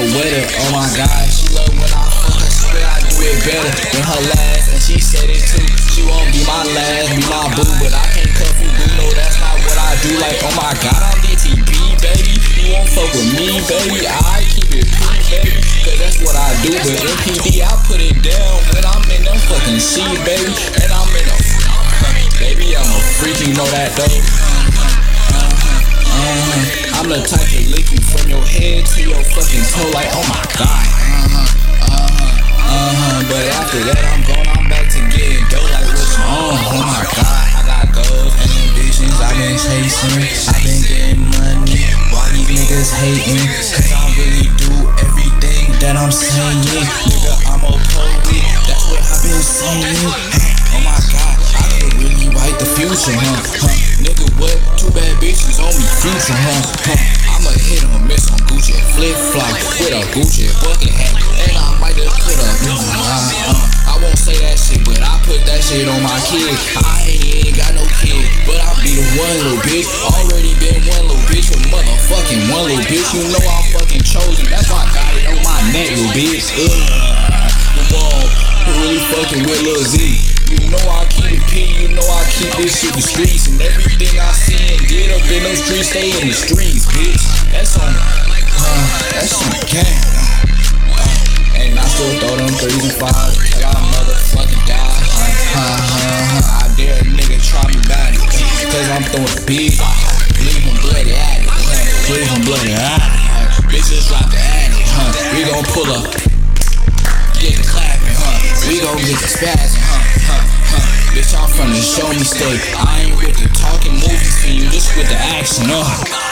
with her. Oh my God, she love when I fuck her. Swear I do it better than her last, and she said it too. She won't be my last, be my boo, but I can't cuff you, boo. No, that's not what I do. Like, oh my God, I'm DTB, baby. You won't fuck with me, baby. I keep it cool, baby, cause that's what I do. But MPD, I put it down when I'm in them fucking seat, baby. And I'm in a baby, I'm a freak, you know that though. I'm the type to lick you from your head to your fucking toe, like oh my God. But after that I'm gone, I'm back to getting dope, like what's on? Oh my God, I got goals and ambitions, I've been chasing, I've been getting money. Why these niggas hating? Cause I really do everything that I'm saying. Nigga, I'm a poet, that's what I've been saying. Oh my God, I could really write the future, nigga, what? Two bad bitches on me, future, I'ma hit or miss on Gucci, flip-flop with a Gucci bucket hat, and I might just put up. I won't say that shit, but I put that shit on my kid. I ain't got no kid, but I be the one little bitch. Already been one little bitch, a motherfucking one little bitch. You know I'm fucking chosen, that's why I got it on my neck, little bitch. Really fucking with Lil Z. You know I keep it P, you know I keep this shit the streets. And everything I see and get up in those streets, stay in the streets, bitch. That's on the gang. And I still throw them 3s and 5s till I motherfucking die. I dare a nigga try me about it, cause I'm throwing big. Leave him bloody at it, leave him bloody at it. Bitches drop the addy, we gon' pull up, get the clapping, we gon' get the spazzing, Bitch, I'm from the show me state. I ain't with the talking movies for you, just with the action,